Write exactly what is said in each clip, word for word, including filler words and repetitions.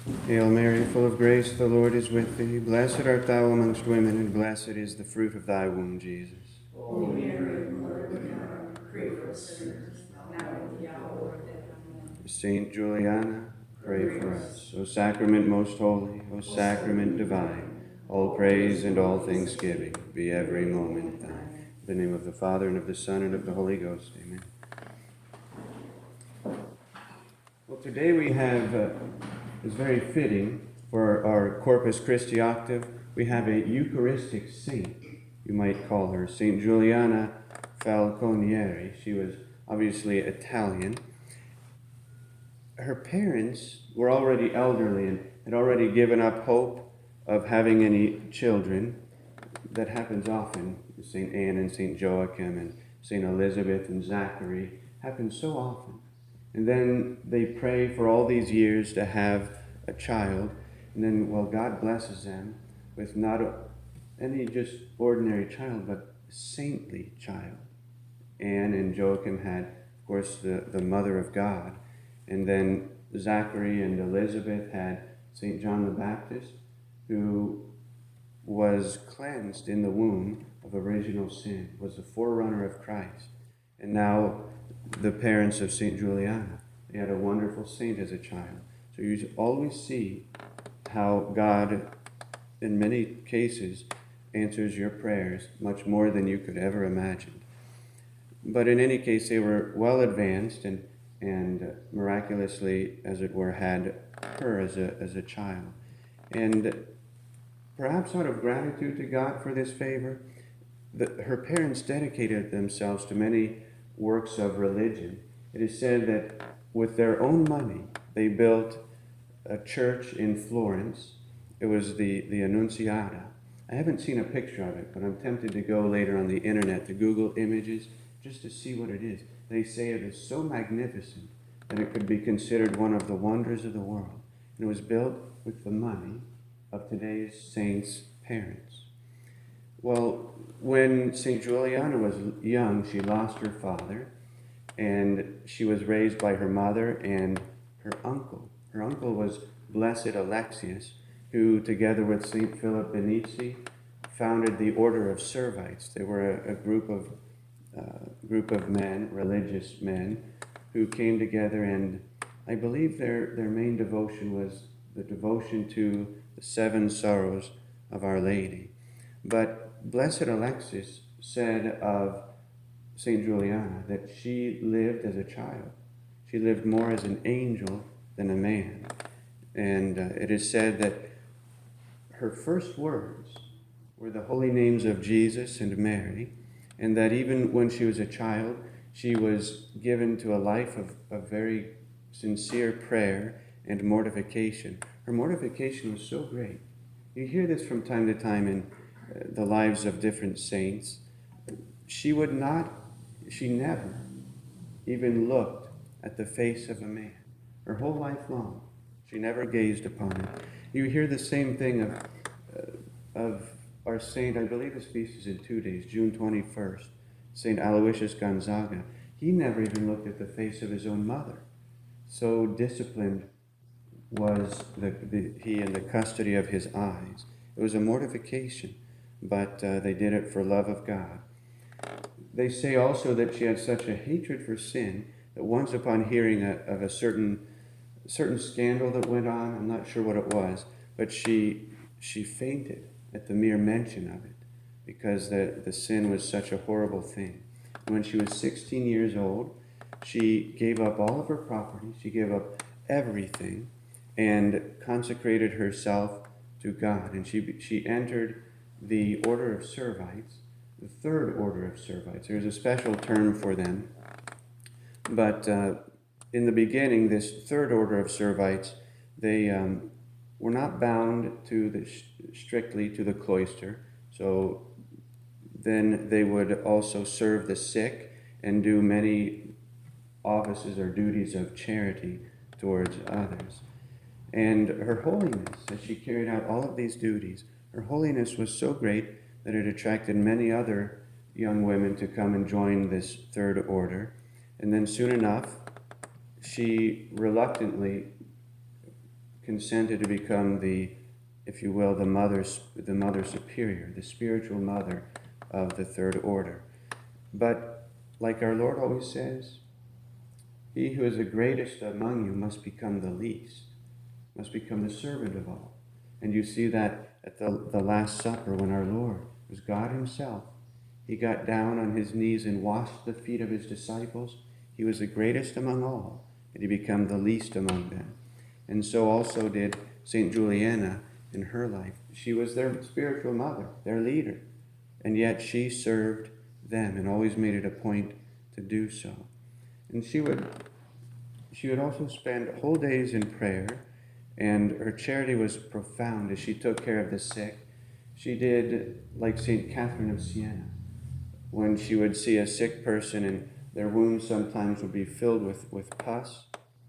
Hail Mary, full of grace, the Lord is with thee. Blessed art thou amongst women, and blessed is the fruit of thy womb, Jesus. Holy Mary, Mother of God, pray for us sinners, now and at the hour of death. Amen. Saint Juliana, pray for us. O sacrament most holy, O sacrament divine, all praise and all thanksgiving be every moment thine. In the name of the Father, and of the Son, and of the Holy Ghost. Amen. Well, today we have, uh, is very fitting for our Corpus Christi octave, we have a Eucharistic saint, you might call her, Saint Juliana Falconieri. She was obviously Italian. Her parents were already elderly and had already given up hope of having any children. That happens often. Saint Anne and Saint Joachim and Saint Elizabeth and Zachary happens so often. And then they pray for all these years to have a child. And then, well, God blesses them with not any just ordinary child, but a saintly child. Anne and Joachim had, of course, the, the Mother of God. And then Zachary and Elizabeth had Saint John the Baptist, who was cleansed in the womb of original sin, was the forerunner of Christ. And now the parents of Saint Juliana, they had a wonderful saint as a child. So you always see how God, in many cases, answers your prayers much more than you could ever imagine. But in any case, they were well advanced and, and miraculously, as it were, had her as a, as a child. And perhaps out of gratitude to God for this favor, the, her parents dedicated themselves to many works of religion. It is said that with their own money, they built a church in Florence. It was the, the Annunziata. I haven't seen a picture of it, but I'm tempted to go later on the internet to Google images just to see what it is. They say it is so magnificent that it could be considered one of the wonders of the world. And it was built with the money of today's saints' parents. Well, when Saint Juliana was young, she lost her father, and she was raised by her mother and her uncle. Her uncle was Blessed Alexius, who, together with Saint Philip Benizi, founded the Order of Servites. They were a, a group of uh, group of men, religious men, who came together, and I believe their, their main devotion was the devotion to the seven sorrows of Our Lady. But Blessed Alexius said of Saint Juliana that she lived as a child. She lived more as an angel than a man. And uh, it is said that her first words were the holy names of Jesus and Mary, and that even when she was a child, she was given to a life of, of very sincere prayer and mortification. Her mortification was so great. You hear this from time to time in uh, the lives of different saints. She would not, she never even looked at the face of a man. Her whole life long, she never gazed upon it. You hear the same thing of, uh, of our saint, I believe his feast is in two days, June twenty-first, Saint Aloysius Gonzaga. He never even looked at the face of his own mother. So disciplined was the, the, he in the custody of his eyes. It was a mortification, but uh, they did it for love of God. They say also that she had such a hatred for sin that once upon hearing a, of a certain certain scandal that went on, I'm not sure what it was, but she she fainted at the mere mention of it because the, the sin was such a horrible thing. And when she was sixteen years old, she gave up all of her property, she gave up everything, and consecrated herself to God. And she she entered the Order of Servites, the third order of Servites. There's a special term for them. But uh, in the beginning, this third order of Servites, they um, were not bound to the strictly to the cloister. So then they would also serve the sick and do many offices or duties of charity towards others. And her holiness, as she carried out all of these duties, her holiness was so great that it attracted many other young women to come and join this third order. And then soon enough, she reluctantly consented to become the, if you will, the mother, the mother superior, the spiritual mother of the third order. But like our Lord always says, he who is the greatest among you must become the least, must become the servant of all. And you see that at the, the Last Supper when our Lord was God himself. He got down on his knees and washed the feet of his disciples. He was the greatest among all, and he became the least among them. And so also did Saint Juliana in her life. She was their spiritual mother, their leader, and yet she served them and always made it a point to do so. And she would, she would also spend whole days in prayer, and her charity was profound as she took care of the sick. She did like Saint Catherine of Siena. When she would see a sick person and their wounds sometimes would be filled with, with pus,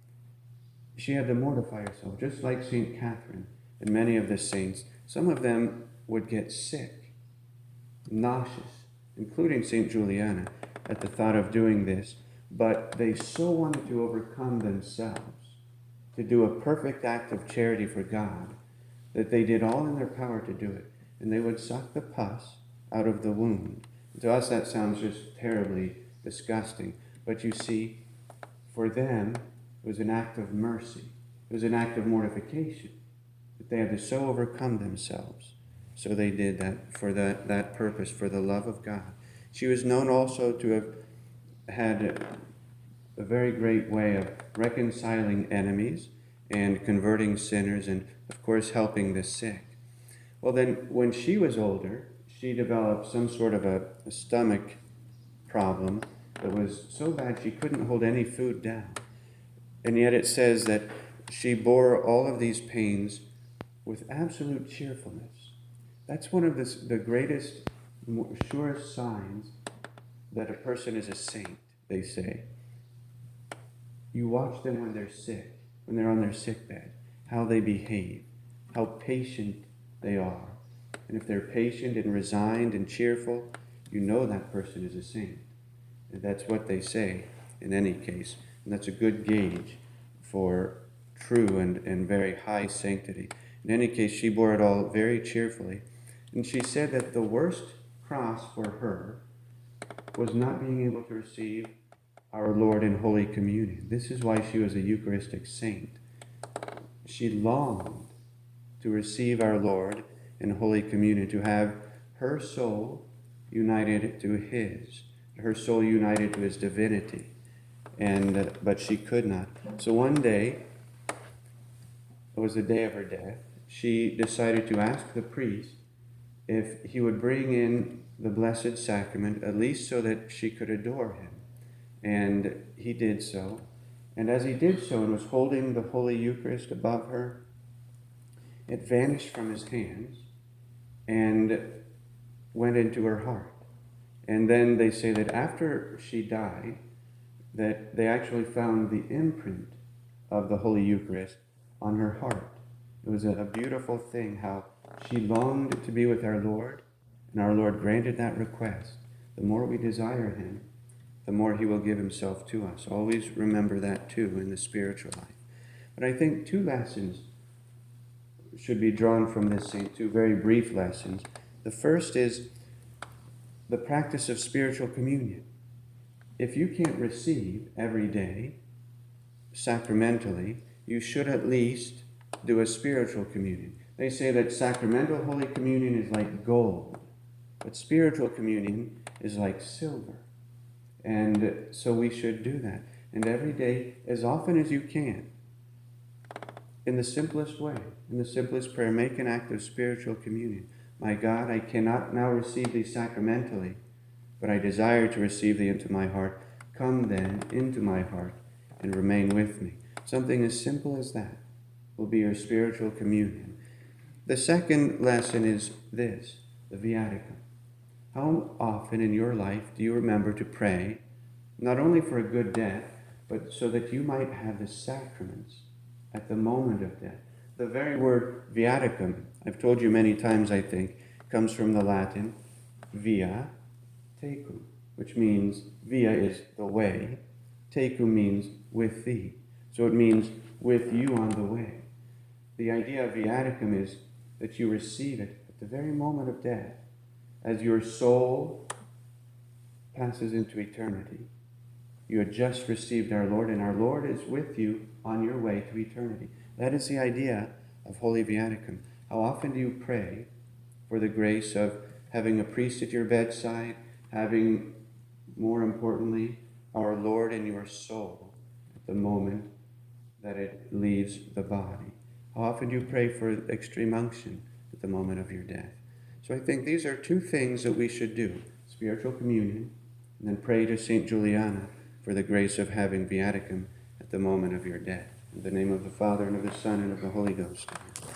she had to mortify herself, just like Saint Catherine and many of the saints. Some of them would get sick, nauseous, including Saint Juliana, at the thought of doing this, but they so wanted to overcome themselves, to do a perfect act of charity for God, that they did all in their power to do it. And they would suck the pus out of the wound. To us, that sounds just terribly disgusting. But you see, for them, it was an act of mercy. It was an act of mortification. That they had to so overcome themselves. So they did that for that, that purpose, for the love of God. She was known also to have had a very great way of reconciling enemies and converting sinners and, of course, helping the sick. Well, then, when she was older, she developed some sort of a, a stomach problem that was so bad she couldn't hold any food down. And yet it says that she bore all of these pains with absolute cheerfulness. That's one of the, the greatest, surest signs that a person is a saint, they say. You watch them when they're sick, when they're on their sick bed, how they behave, how patient they are. And if they're patient and resigned and cheerful, you know that person is a saint. And that's what they say in any case. And that's a good gauge for true and, and very high sanctity. In any case, she bore it all very cheerfully. And she said that the worst cross for her was not being able to receive our Lord in Holy Communion. This is why she was a Eucharistic saint. She longed to receive our Lord in Holy Communion, to have her soul united to his, her soul united to his divinity, and uh, but she could not. So one day, it was the day of her death, she decided to ask the priest if he would bring in the Blessed Sacrament, at least so that she could adore him. And he did so. And as he did so and was holding the Holy Eucharist above her, it vanished from his hands and went into her heart. And then they say that after she died, that they actually found the imprint of the Holy Eucharist on her heart. It was a beautiful thing how she longed to be with our Lord, and our Lord granted that request. The more we desire him, the more he will give himself to us. Always remember that too in the spiritual life. But I think two lessons should be drawn from this saint, two very brief lessons. The first is the practice of spiritual communion. If you can't receive every day sacramentally, you should at least do a spiritual communion. They say that sacramental Holy Communion is like gold, but spiritual communion is like silver. And so we should do that. And every day, as often as you can, in the simplest way, in the simplest prayer, make an act of spiritual communion. My God, I cannot now receive thee sacramentally, but I desire to receive thee into my heart. Come then into my heart and remain with me. Something as simple as that will be your spiritual communion. The second lesson is this, the Viaticum. How often in your life do you remember to pray, not only for a good death, but so that you might have the sacraments at the moment of death? The very word Viaticum, I've told you many times, I think, comes from the Latin via tecum, which means via is the way, tecum means with thee. So it means with you on the way. the idea of viaticum is that you receive it at the very moment of death, as your soul passes into eternity. You had just received our Lord, and our Lord is with you on your way to eternity. That is the idea of Holy Viaticum. How often do you pray for the grace of having a priest at your bedside, having, more importantly, our Lord in your soul at the moment that it leaves the body? How often do you pray for extreme unction at the moment of your death? So I think these are two things that we should do: spiritual communion, and then pray to Saint Juliana for the grace of having viaticum at the moment of your death. In the name of the Father, and of the Son, and of the Holy Ghost.